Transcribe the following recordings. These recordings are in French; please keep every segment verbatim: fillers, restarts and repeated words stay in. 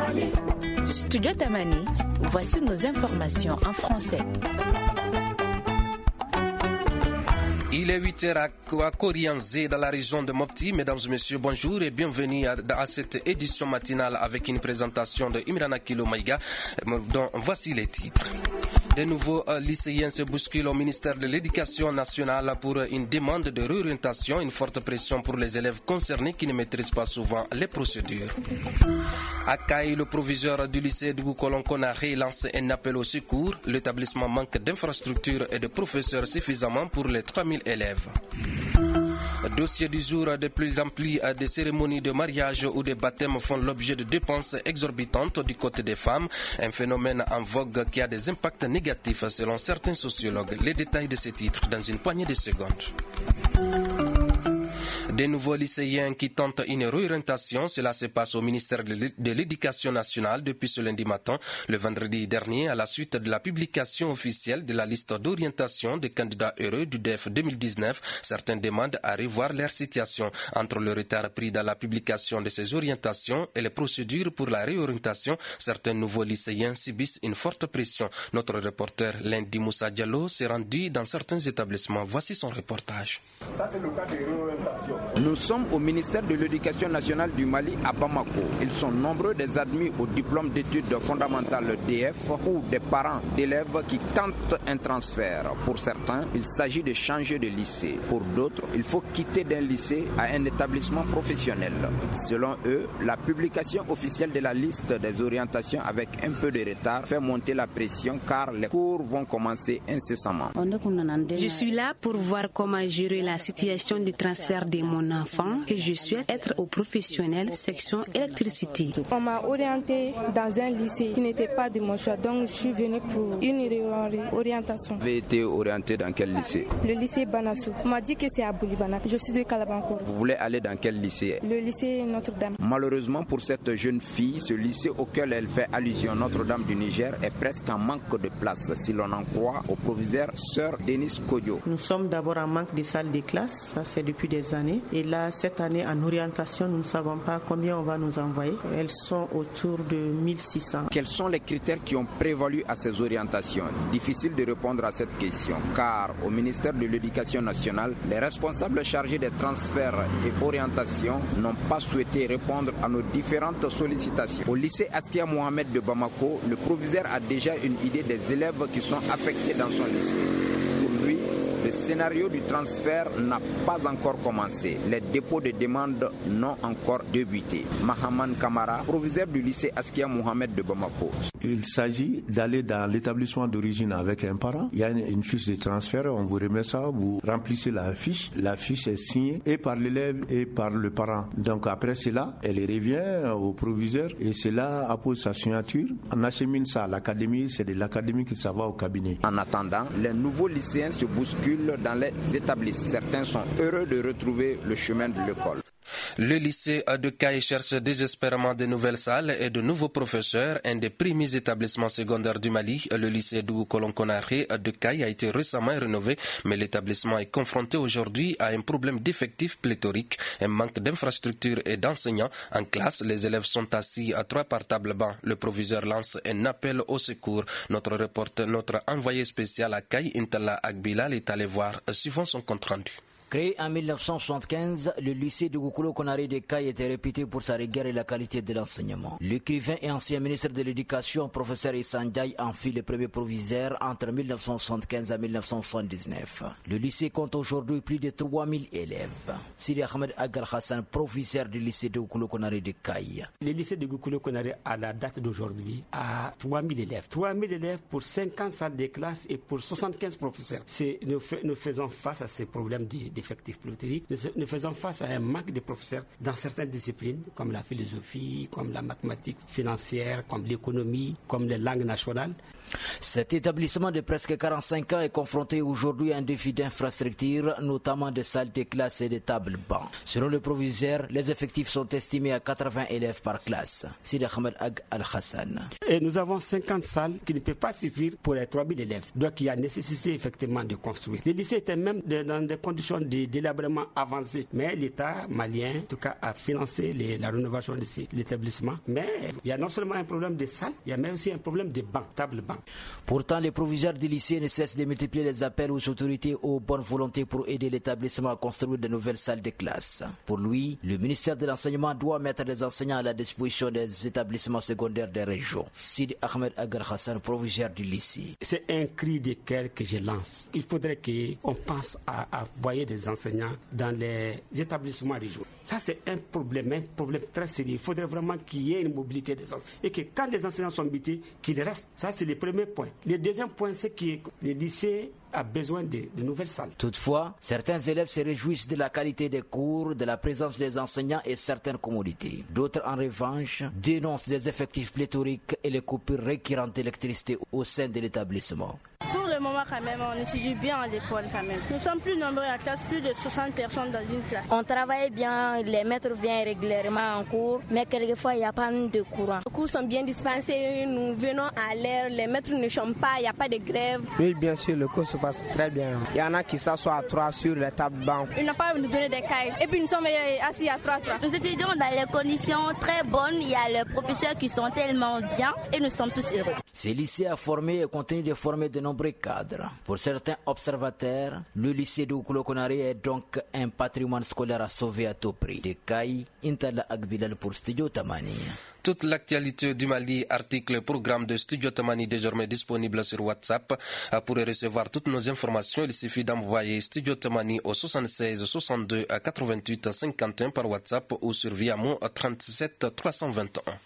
Studio Tamani, voici nos informations en français. Il est huit heures à Korianzé dans la région de Mopti. Mesdames et messieurs, bonjour et bienvenue à, à cette édition matinale avec une présentation de Imrana Kilo Maïga, dont voici les titres. De nouveaux euh, lycéens se bousculent au ministère de l'Éducation nationale pour une demande de réorientation, une forte pression pour les élèves concernés qui ne maîtrisent pas souvent les procédures. À Kaï, le proviseur du lycée de Goukolon-Konaré lance un appel au secours. L'établissement manque d'infrastructures et de professeurs suffisamment pour les trois mille élèves. Dossier du jour, de plus en plus des cérémonies de mariage ou de baptême font l'objet de dépenses exorbitantes du côté des femmes, un phénomène en vogue qui a des impacts négatifs selon certains sociologues. Les détails de ces titres dans une poignée de secondes. Des nouveaux lycéens qui tentent une réorientation, cela se passe au ministère de l'Éducation nationale depuis ce lundi matin. Le vendredi dernier, à la suite de la publication officielle de la liste d'orientation des candidats heureux du D E F deux mille dix-neuf, certains demandent à revoir leur situation. Entre le retard pris dans la publication de ces orientations et les procédures pour la réorientation, certains nouveaux lycéens subissent une forte pression. Notre reporter Lundi Moussa Diallo s'est rendu dans certains établissements. Voici son reportage. Ça, c'est le cas de réorientation. Nous sommes au ministère de l'Éducation nationale du Mali à Bamako. Ils sont nombreux des admis au diplôme d'études fondamentales D F ou des parents d'élèves qui tentent un transfert. Pour certains, il s'agit de changer de lycée. Pour d'autres, il faut quitter d'un lycée à un établissement professionnel. Selon eux, la publication officielle de la liste des orientations avec un peu de retard fait monter la pression car les cours vont commencer incessamment. Je suis là pour voir comment gérer la situation du transfert de mon enfant et je souhaite être au professionnel section électricité. On m'a orienté dans un lycée qui n'était pas de mon choix, donc je suis venue pour une réorientation. Vous avez été orienté dans quel lycée? Le lycée Banassou. On m'a dit que c'est à Boulibana. Je suis de Kalabankour. Vous voulez aller dans quel lycée? Le lycée Notre-Dame. Malheureusement pour cette jeune fille, ce lycée auquel elle fait allusion, Notre-Dame du Niger, est presque en manque de place, si l'on en croit au proviseur Sœur Denis Kodjo. Nous sommes d'abord en manque de salles de classe, ça c'est depuis des années. Et là, cette année, en orientation, nous ne savons pas combien on va nous envoyer. Elles sont autour de mille six cents. Quels sont les critères qui ont prévalu à ces orientations? Difficile de répondre à cette question, car au ministère de l'Éducation nationale, les responsables chargés des transferts et orientations n'ont pas souhaité répondre à nos différentes sollicitations. Au lycée Askia Mohamed de Bamako, le proviseur a déjà une idée des élèves qui sont affectés dans son lycée. Pour lui, le scénario du transfert n'a pas encore commencé. Les dépôts de demandes n'ont encore débuté. Mahaman Kamara, proviseur du lycée Askia Mohamed de Bamako. Il s'agit d'aller dans l'établissement d'origine avec un parent. Il y a une, une fiche de transfert, on vous remet ça, vous remplissez la fiche. La fiche est signée et par l'élève et par le parent. Donc après cela, elle revient au proviseur et cela appose sa signature. On achemine ça à l'académie, c'est de l'académie que ça va au cabinet. En attendant, les nouveaux lycéens se bousculent dans les établissements. Certains sont heureux de retrouver le chemin de l'école. Le lycée de Kaï cherche désespérément de nouvelles salles et de nouveaux professeurs. Un des premiers établissements secondaires du Mali, le lycée de Goukolon-Konaré de Kaï, a été récemment rénové, mais l'établissement est confronté aujourd'hui à un problème d'effectifs pléthorique, un manque d'infrastructures et d'enseignants. En classe, les élèves sont assis à trois par table banc. Le proviseur lance un appel au secours. Notre reporter, notre envoyé spécial à Kaï, Intala Agbilal, est allé voir, suivant son compte rendu. Créé en mille neuf cent soixante-quinze, le lycée de Goukolon-Konaré de Kaï était réputé pour sa rigueur et la qualité de l'enseignement. L'écrivain et ancien ministre de l'Éducation, professeur Issa Ndiaye, en fut le premier proviseur entre mille neuf cent soixante-quinze et mille neuf cent soixante-dix-neuf. Le lycée compte aujourd'hui plus de trois mille élèves. Sidi Ahmed Agar Hassan, proviseur du lycée de Goukolon-Konaré de Kaï. Le lycée de Goukolon-Konaré, à la date d'aujourd'hui, a trois mille élèves. trois mille élèves pour cinquante salles de classe et pour soixante-quinze professeurs. C'est, nous, nous faisons face à ces problèmes de d'effectifs pléthoriques. Nous faisons face à un manque de professeurs dans certaines disciplines, comme la philosophie, comme la mathématique financière, comme l'économie, comme les langues nationales. Cet établissement de presque quarante-cinq ans est confronté aujourd'hui à un défi d'infrastructure, notamment de salles de classe et de tables bancs. Selon le proviseur, les effectifs sont estimés à quatre-vingts élèves par classe. Sidi Ahmed Ag Al-Hassan. Et nous avons cinquante salles qui ne peuvent pas suffire pour les trois mille élèves. Donc il y a nécessité effectivement de construire. Le lycée était même dans des conditions de délabrement avancé. Mais l'État malien, en tout cas, a financé les, la rénovation de l'établissement. Mais il y a non seulement un problème de salles, il y a même aussi un problème de bancs, table bancs. Pourtant, les proviseurs du lycée ne cessent de multiplier les appels aux autorités aux bonnes volontés pour aider l'établissement à construire de nouvelles salles de classe. Pour lui, le ministère de l'Enseignement doit mettre des enseignants à la disposition des établissements secondaires des régions. Sidi Ahmed Agar Hassan, proviseur du lycée. C'est un cri de cœur que je lance. Il faudrait qu'on pense à, à envoyer des enseignants dans les établissements régionaux. Ça, c'est un problème, un problème très sérieux. Il faudrait vraiment qu'il y ait une mobilité des enseignants. Et que quand les enseignants sont mutés, qu'ils restent. Ça, c'est le premier point. Le deuxième point, c'est que les lycées a besoin de, de nouvelles salles. Toutefois, certains élèves se réjouissent de la qualité des cours, de la présence des enseignants et certaines commodités. D'autres, en revanche, dénoncent les effectifs pléthoriques et les coupures récurrentes d'électricité au sein de l'établissement. Pour le moment, quand même, on étudie bien à l'école quand même. Nous sommes plus nombreux à la classe, plus de soixante personnes dans une classe. On travaille bien, les maîtres viennent régulièrement en cours, mais quelquefois, il n'y a pas de courant. Les cours sont bien dispensés, nous venons à l'heure, les maîtres ne chantent pas, il n'y a pas de grève. Oui, bien sûr, le cours se passe très bien. Il y en a qui s'assoient à trois sur les tables bancs. Ils n'ont pas nous donner des cahiers, et puis nous sommes assis à trois à trois. Nous étudions dans les conditions très bonnes, il y a les professeurs qui sont tellement bien, et nous sommes tous heureux. Ce lycée a formé et continue de former de nombreux cadres. Pour certains observateurs, le lycée de Oukoulou-Konaré est donc un patrimoine scolaire à sauver à tout prix. De Kai, Intala Agbilal pour Studio Tamani. Toute l'actualité du Mali, article et programme de Studio Tamani désormais disponible sur WhatsApp. Pour recevoir toutes nos informations, il suffit d'envoyer Studio Tamani au soixante-seize soixante-deux quatre-vingt-huit cinquante et un par WhatsApp ou sur Viamo trente-sept trois cent vingt et un.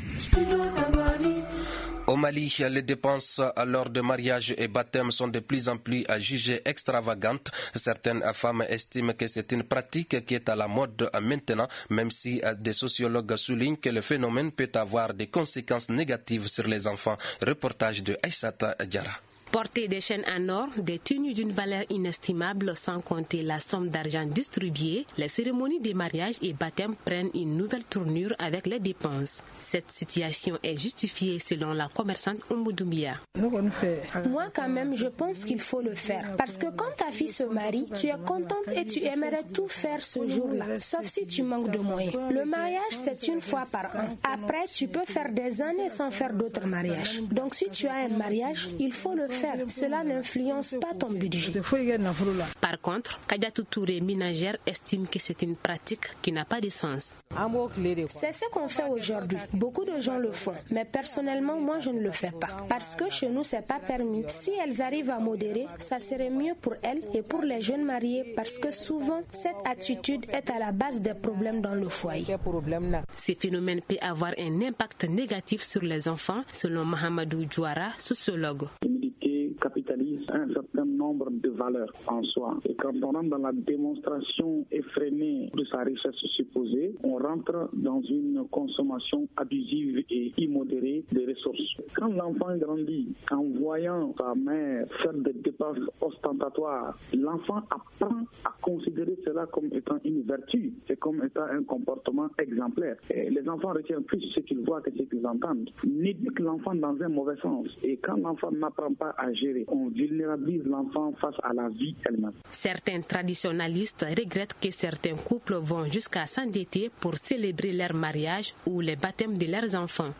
Au Mali, les dépenses lors de mariage et baptême sont de plus en plus jugées extravagantes. Certaines femmes estiment que c'est une pratique qui est à la mode maintenant, même si des sociologues soulignent que le phénomène peut avoir des conséquences négatives sur les enfants. Reportage de Aïssata Diara. Porter des chaînes en or, des tenues d'une valeur inestimable sans compter la somme d'argent distribuée, les cérémonies de mariage et baptême prennent une nouvelle tournure avec les dépenses. Cette situation est justifiée selon la commerçante Oumoudoumia. Moi quand même, je pense qu'il faut le faire. Parce que quand ta fille se marie, tu es contente et tu aimerais tout faire ce jour-là, sauf si tu manques de moyens. Le mariage, c'est une fois par an. Après, tu peux faire des années sans faire d'autres mariages. Donc si tu as un mariage, il faut le faire. Cela n'influence pas ton budget. Par contre, Kadiatou Touré, ménagère, estime que c'est une pratique qui n'a pas de sens. C'est ce qu'on fait aujourd'hui. Beaucoup de gens le font. Mais personnellement, moi, je ne le fais pas. Parce que chez nous, c'est pas permis. Si elles arrivent à modérer, ça serait mieux pour elles et pour les jeunes mariés. Parce que souvent, cette attitude est à la base des problèmes dans le foyer. Ces phénomènes peuvent avoir un impact négatif sur les enfants, selon Mahamadou Djouara, sociologue. Capitalise un certain nombre de valeurs en soi. Et quand on rentre dans la démonstration effrénée de sa richesse supposée, on rentre dans une consommation abusive et immodérée des ressources. Quand l'enfant grandit en voyant sa mère faire des dépenses ostentatoires, l'enfant apprend à considérer cela comme étant une vertu et comme étant un comportement exemplaire. Et les enfants retiennent plus ce qu'ils voient que ce qu'ils entendent. N'éduque l'enfant dans un mauvais sens. Et quand l'enfant n'apprend pas à gérer, on vulnérabilise l'enfant face à la vie elle-même. Certains traditionalistes regrettent que certains couples vont jusqu'à s'endetter pour célébrer leur mariage ou les baptêmes de leurs enfants.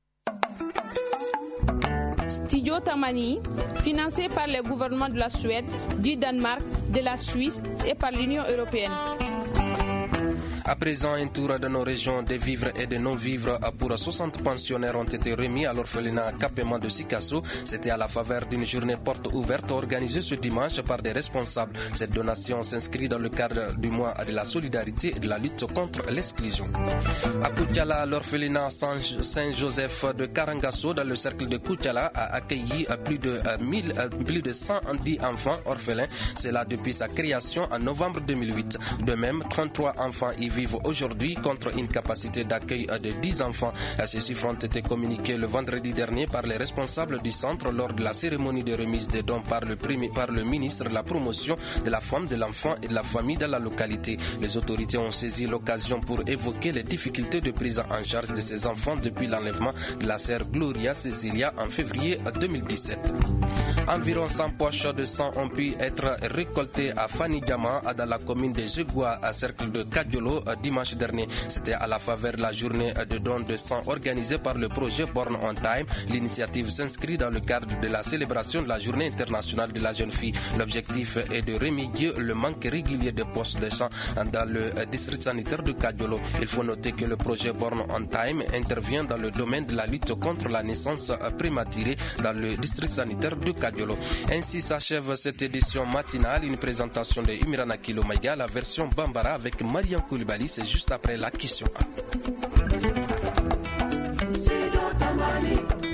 Studio Tamani, financé par les gouvernements de la Suède, du Danemark, de la Suisse et par l'Union européenne. À présent, un tour de nos régions de vivres et de non-vivres pour soixante pensionnaires ont été remis à l'orphelinat Capement de Sikasso. C'était à la faveur d'une journée porte ouverte organisée ce dimanche par des responsables. Cette donation s'inscrit dans le cadre du mois de la solidarité et de la lutte contre l'exclusion. À Koutiala, l'orphelinat Saint-Joseph de Karangasso, dans le cercle de Koutiala, a accueilli plus de, mille, plus de cent dix enfants orphelins. C'est là depuis sa création en novembre deux mille huit. De même, trente-trois enfants y vivent vivent aujourd'hui contre une capacité d'accueil de dix enfants. Ces chiffres ont été communiqués le vendredi dernier par les responsables du centre lors de la cérémonie de remise des dons par le, par le ministre de la promotion de la femme, de l'enfant et de la famille dans la localité. Les autorités ont saisi l'occasion pour évoquer les difficultés de prise en charge de ces enfants depuis l'enlèvement de la sœur Gloria Cecilia en février deux mille dix-sept. Environ cent poches de sang ont pu être récoltées à Fanigama, dans la commune de Zegoua, à cercle de Kadiolo, dimanche dernier. C'était à la faveur de la journée de don de sang organisée par le projet Born on Time. L'initiative s'inscrit dans le cadre de la célébration de la journée internationale de la jeune fille. L'objectif est de remédier le manque régulier de postes de sang dans le district sanitaire de Kadiolo. Il faut noter que le projet Born on Time intervient dans le domaine de la lutte contre la naissance prématurée dans le district sanitaire de Kadiolo. Ainsi s'achève cette édition matinale, une présentation de Imrana Kilo Maïga, la version Bambara avec Mariam Koulibaly, c'est juste après la question A.